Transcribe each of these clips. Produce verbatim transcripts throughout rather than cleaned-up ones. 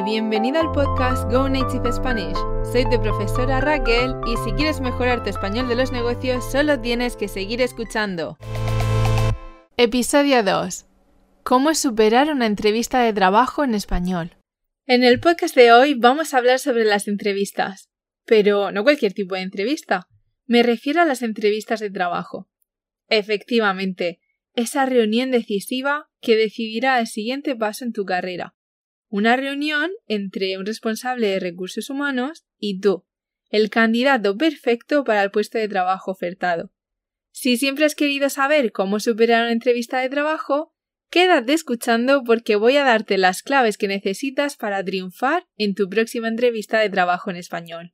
bienvenido al podcast Go Native Spanish. Soy tu profesora Raquel y si quieres mejorar tu español de los negocios, solo tienes que seguir escuchando. Episodio dos. ¿Cómo superar una entrevista de trabajo en español? En el podcast de hoy vamos a hablar sobre las entrevistas, pero no cualquier tipo de entrevista. Me refiero a las entrevistas de trabajo. Efectivamente, esa reunión decisiva que decidirá el siguiente paso en tu carrera. Una reunión entre un responsable de recursos humanos y tú, el candidato perfecto para el puesto de trabajo ofertado. Si siempre has querido saber cómo superar una entrevista de trabajo, quédate escuchando porque voy a darte las claves que necesitas para triunfar en tu próxima entrevista de trabajo en español.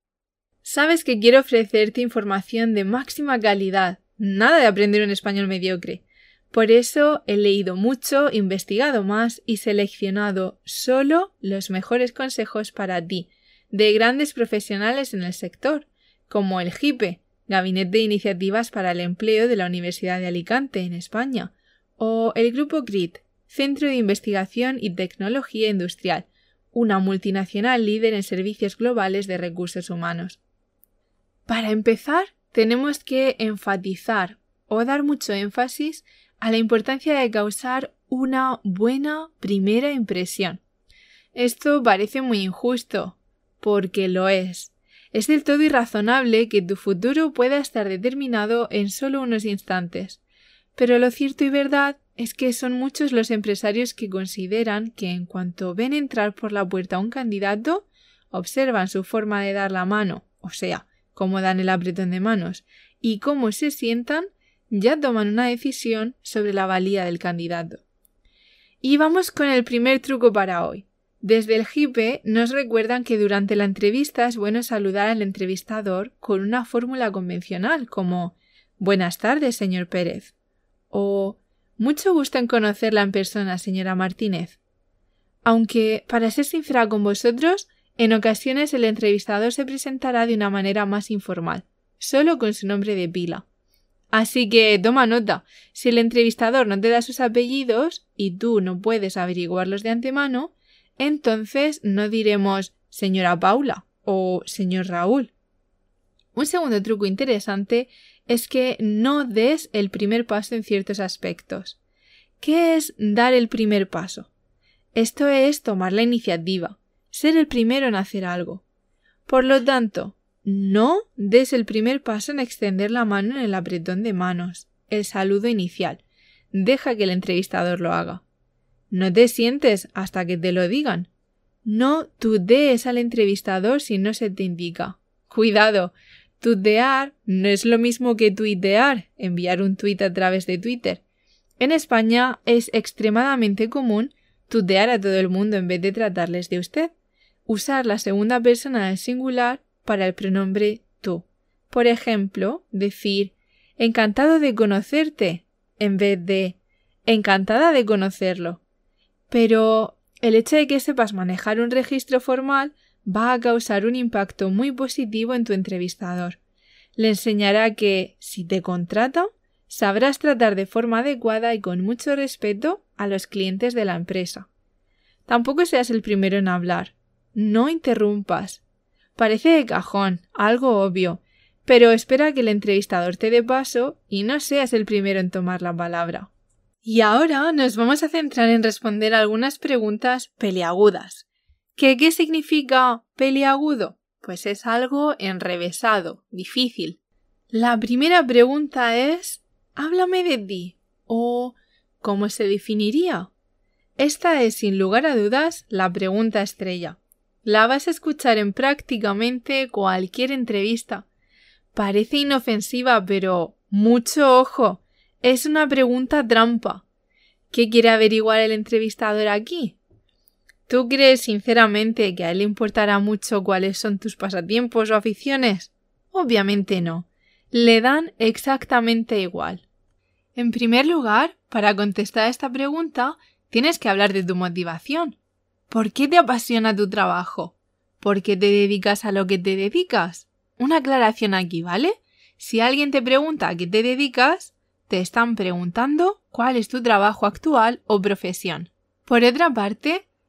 Sabes que quiero ofrecerte información de máxima calidad, nada de aprender un español mediocre. Por eso he leído mucho, investigado más y seleccionado solo los mejores consejos para ti, de grandes profesionales en el sector, como el GIPE, Gabinete de Iniciativas para el Empleo de la Universidad de Alicante, en España, o el Grupo C R I T, Centro de Investigación y Tecnología Industrial, una multinacional líder en servicios globales de recursos humanos. Para empezar, tenemos que enfatizar o dar mucho énfasis a la importancia de causar una buena primera impresión. Esto parece muy injusto, porque lo es. Es del todo irrazonable que tu futuro pueda estar determinado en solo unos instantes. Pero lo cierto y verdad es que son muchos los empresarios que consideran que en cuanto ven entrar por la puerta a un candidato, observan su forma de dar la mano, o sea, cómo dan el apretón de manos, y cómo se sientan, ya toman una decisión sobre la valía del candidato. Y vamos con el primer truco para hoy. Desde el GIPE nos recuerdan que durante la entrevista es bueno saludar al entrevistador con una fórmula convencional como «Buenas tardes, señor Pérez» o «Mucho gusto en conocerla en persona, señora Martínez». Aunque, para ser sincera con vosotros, en ocasiones el entrevistador se presentará de una manera más informal, solo con su nombre de pila. Así que toma nota, si el entrevistador no te da sus apellidos y tú no puedes averiguarlos de antemano, entonces no diremos señora Paula o señor Raúl. Un segundo truco interesante es que no des el primer paso en ciertos aspectos. ¿Qué es dar el primer paso? Esto es tomar la iniciativa, ser el primero en hacer algo. Por lo tanto, no des el primer paso en extender la mano en el apretón de manos, el saludo inicial. Deja que el entrevistador lo haga. No te sientes hasta que te lo digan. No tutees al entrevistador si no se te indica. Cuidado, tutear no es lo mismo que tuitear, enviar un tuit a través de Twitter. En España es extremadamente común tutear a todo el mundo en vez de tratarles de usted. Usar la segunda persona del singular para el pronombre tú. Por ejemplo, decir encantado de conocerte en vez de encantada de conocerlo. Pero el hecho de que sepas manejar un registro formal va a causar un impacto muy positivo en tu entrevistador. Le enseñará que, si te contrata, sabrás tratar de forma adecuada y con mucho respeto a los clientes de la empresa. Tampoco seas el primero en hablar. No interrumpas. Parece de cajón, algo obvio, pero espera que el entrevistador te dé paso y no seas el primero en tomar la palabra. Y ahora nos vamos a centrar en responder algunas preguntas peliagudas. ¿Qué, qué significa peliagudo? Pues es algo enrevesado, difícil. La primera pregunta es «Háblame de ti» o ¿cómo se definiría? Esta es, sin lugar a dudas, la pregunta estrella. La vas a escuchar en prácticamente cualquier entrevista. Parece inofensiva, pero mucho ojo. Es una pregunta trampa. ¿Qué quiere averiguar el entrevistador aquí? ¿Tú crees sinceramente que a él le importará mucho cuáles son tus pasatiempos o aficiones? Obviamente no. Le dan exactamente igual. En primer lugar, para contestar a esta pregunta, tienes que hablar de tu motivación. ¿Por qué te apasiona tu trabajo? ¿Por qué te dedicas a lo que te dedicas? Una aclaración aquí, ¿vale? Si alguien te pregunta a qué te dedicas, te están preguntando cuál es tu trabajo actual o profesión. Por otra parte,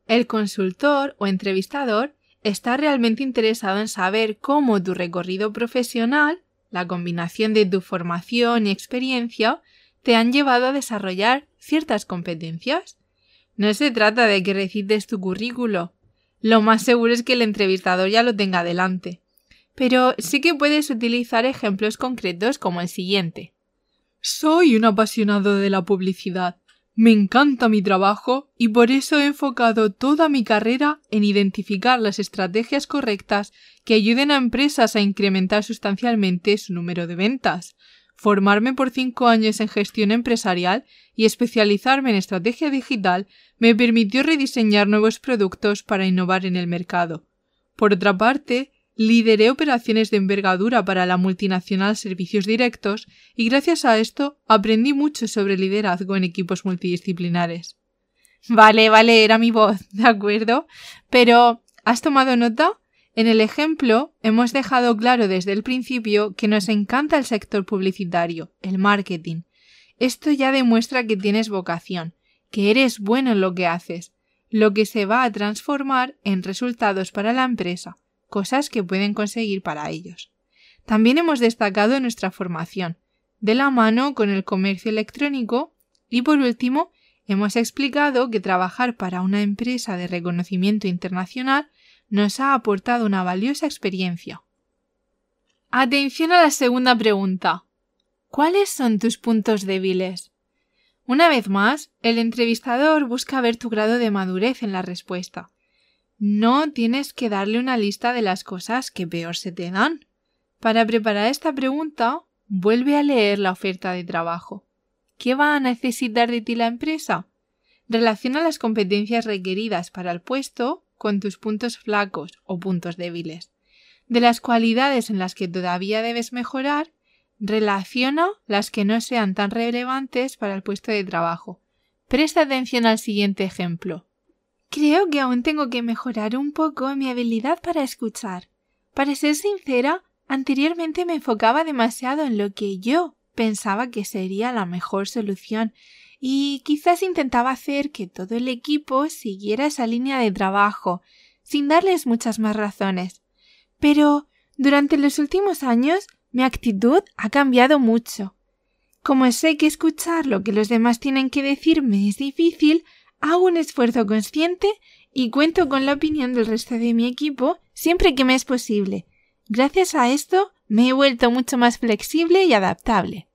el consultor o entrevistador está realmente interesado en saber cómo tu recorrido profesional, la combinación de tu formación y experiencia, te han llevado a desarrollar ciertas competencias. No se trata de que recites tu currículo. Lo más seguro es que el entrevistador ya lo tenga delante. Pero sí que puedes utilizar ejemplos concretos como el siguiente. Soy un apasionado de la publicidad. Me encanta mi trabajo y por eso he enfocado toda mi carrera en identificar las estrategias correctas que ayuden a empresas a incrementar sustancialmente su número de ventas, formarme por cinco años en gestión empresarial y especializarme en estrategia digital me permitió rediseñar nuevos productos para innovar en el mercado. Por otra parte, lideré operaciones de envergadura para la multinacional Servicios Directos y gracias a esto aprendí mucho sobre liderazgo en equipos multidisciplinares. Vale, vale, era mi voz, ¿de acuerdo? Pero, ¿has tomado nota? En el ejemplo, hemos dejado claro desde el principio que nos encanta el sector publicitario, el marketing. Esto ya demuestra que tienes vocación, que eres bueno en lo que haces, lo que se va a transformar en resultados para la empresa, cosas que pueden conseguir para ellos. También hemos destacado nuestra formación, de la mano con el comercio electrónico, y por último, hemos explicado que trabajar para una empresa de reconocimiento internacional nos ha aportado una valiosa experiencia. Atención a la segunda pregunta. ¿Cuáles son tus puntos débiles? Una vez más, el entrevistador busca ver tu grado de madurez en la respuesta. No tienes que darle una lista de las cosas que peor se te dan. Para preparar esta pregunta, vuelve a leer la oferta de trabajo. ¿Qué va a necesitar de ti la empresa? Relaciona las competencias requeridas para el puesto con tus puntos flacos o puntos débiles. De las cualidades en las que todavía debes mejorar, relaciona las que no sean tan relevantes para el puesto de trabajo. Presta atención al siguiente ejemplo. Creo que aún tengo que mejorar un poco en mi habilidad para escuchar. Para ser sincera, anteriormente me enfocaba demasiado en lo que yo pensaba que sería la mejor solución y quizás intentaba hacer que todo el equipo siguiera esa línea de trabajo, sin darles muchas más razones. Pero durante los últimos años mi actitud ha cambiado mucho. Como sé que escuchar lo que los demás tienen que decirme es difícil, hago un esfuerzo consciente y cuento con la opinión del resto de mi equipo siempre que me es posible. Gracias a esto me he vuelto mucho más flexible y adaptable.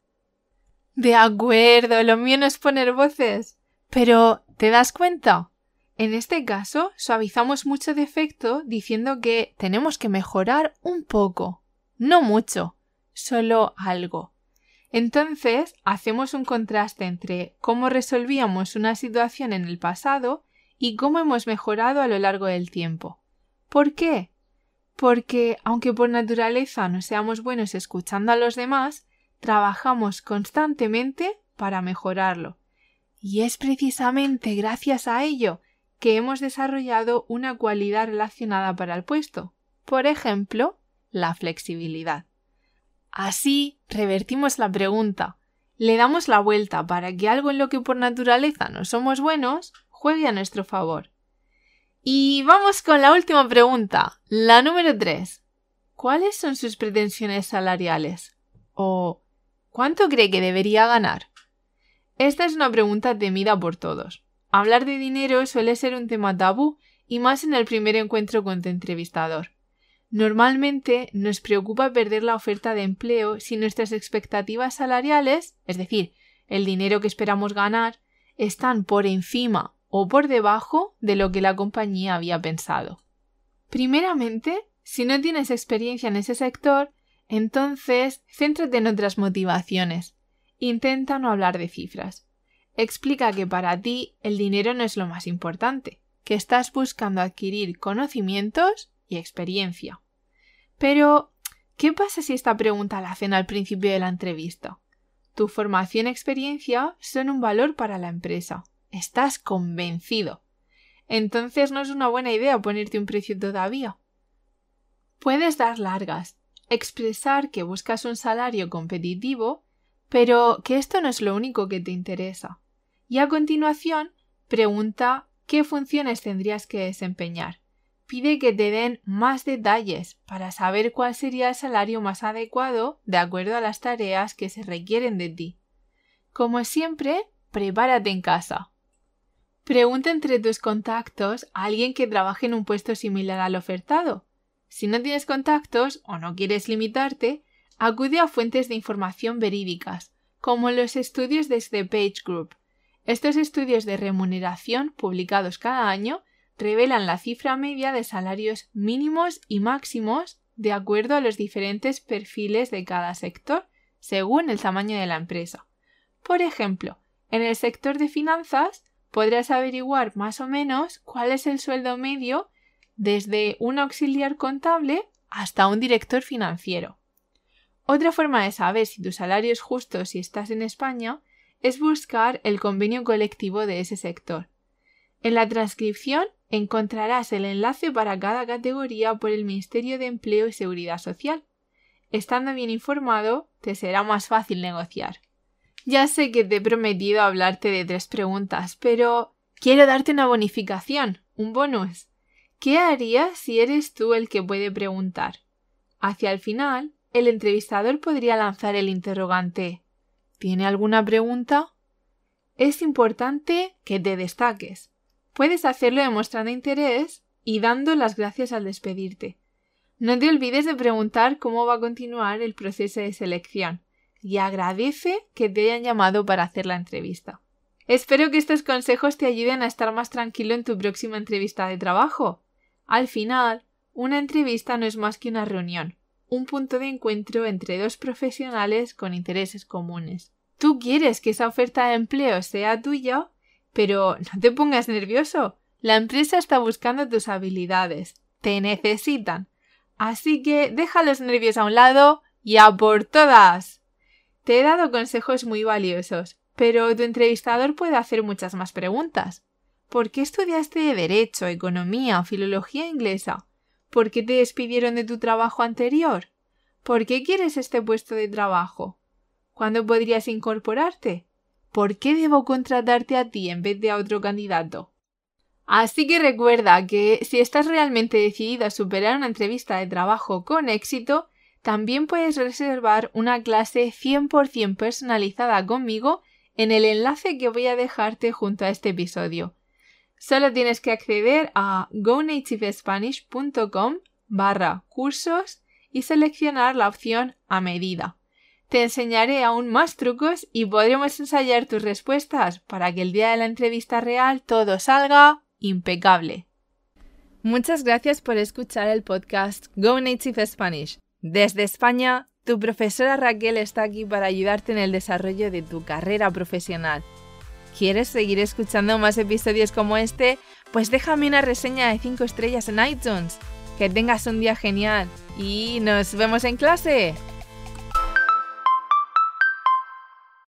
De acuerdo, lo mío no es poner voces. Pero, ¿te das cuenta? En este caso, suavizamos mucho de efecto diciendo que tenemos que mejorar un poco. No mucho, solo algo. Entonces, hacemos un contraste entre cómo resolvíamos una situación en el pasado y cómo hemos mejorado a lo largo del tiempo. ¿Por qué? Porque, aunque por naturaleza no seamos buenos escuchando a los demás, trabajamos constantemente para mejorarlo. Y es precisamente gracias a ello que hemos desarrollado una cualidad relacionada para el puesto. Por ejemplo, la flexibilidad. Así, revertimos la pregunta. Le damos la vuelta para que algo en lo que por naturaleza no somos buenos juegue a nuestro favor. Y vamos con la última pregunta, la número tres. ¿Cuáles son sus pretensiones salariales? ¿O cuánto cree que debería ganar? Esta es una pregunta temida por todos. Hablar de dinero suele ser un tema tabú y más en el primer encuentro con tu entrevistador. Normalmente nos preocupa perder la oferta de empleo si nuestras expectativas salariales, es decir, el dinero que esperamos ganar, están por encima o por debajo de lo que la compañía había pensado. Primeramente, si no tienes experiencia en ese sector, entonces céntrate en otras motivaciones. Intenta no hablar de cifras. Explica que para ti el dinero no es lo más importante, que estás buscando adquirir conocimientos y experiencia. Pero, ¿qué pasa si esta pregunta la hacen al principio de la entrevista? Tu formación y experiencia son un valor para la empresa. Estás convencido. Entonces no es una buena idea ponerte un precio todavía. Puedes dar largas, expresar que buscas un salario competitivo, pero que esto no es lo único que te interesa. Y a continuación, pregunta qué funciones tendrías que desempeñar. Pide que te den más detalles para saber cuál sería el salario más adecuado de acuerdo a las tareas que se requieren de ti. Como siempre, prepárate en casa. Pregunta entre tus contactos a alguien que trabaje en un puesto similar al ofertado. Si no tienes contactos o no quieres limitarte, acude a fuentes de información verídicas, como los estudios desde PageGroup. Estos estudios de remuneración, publicados cada año, revelan la cifra media de salarios mínimos y máximos de acuerdo a los diferentes perfiles de cada sector, según el tamaño de la empresa. Por ejemplo, en el sector de finanzas podrás averiguar más o menos cuál es el sueldo medio desde un auxiliar contable hasta un director financiero. Otra forma de saber si tu salario es justo si estás en España es buscar el convenio colectivo de ese sector. En la transcripción encontrarás el enlace para cada categoría por el Ministerio de Empleo y Seguridad Social. Estando bien informado, te será más fácil negociar. Ya sé que te he prometido hablarte de tres preguntas, pero quiero darte una bonificación, un bonus. ¿Qué harías si eres tú el que puede preguntar? Hacia el final, el entrevistador podría lanzar el interrogante: ¿tiene alguna pregunta? Es importante que te destaques. Puedes hacerlo demostrando interés y dando las gracias al despedirte. No te olvides de preguntar cómo va a continuar el proceso de selección y agradece que te hayan llamado para hacer la entrevista. Espero que estos consejos te ayuden a estar más tranquilo en tu próxima entrevista de trabajo. Al final, una entrevista no es más que una reunión, un punto de encuentro entre dos profesionales con intereses comunes. Tú quieres que esa oferta de empleo sea tuya, pero no te pongas nervioso. La empresa está buscando tus habilidades. Te necesitan. Así que deja los nervios a un lado y a por todas. Te he dado consejos muy valiosos, pero tu entrevistador puede hacer muchas más preguntas. ¿Por qué estudiaste Derecho, Economía o Filología Inglesa? ¿Por qué te despidieron de tu trabajo anterior? ¿Por qué quieres este puesto de trabajo? ¿Cuándo podrías incorporarte? ¿Por qué debo contratarte a ti en vez de a otro candidato? Así que recuerda que si estás realmente decidido a superar una entrevista de trabajo con éxito, también puedes reservar una clase cien por ciento personalizada conmigo en el enlace que voy a dejarte junto a este episodio. Solo tienes que acceder a gonativespanish.com barra cursos y seleccionar la opción a medida. Te enseñaré aún más trucos y podremos ensayar tus respuestas para que el día de la entrevista real todo salga impecable. Muchas gracias por escuchar el podcast Go Native Spanish. Desde España, tu profesora Raquel está aquí para ayudarte en el desarrollo de tu carrera profesional. ¿Quieres seguir escuchando más episodios como este? Pues déjame una reseña de cinco estrellas en iTunes. Que tengas un día genial y nos vemos en clase.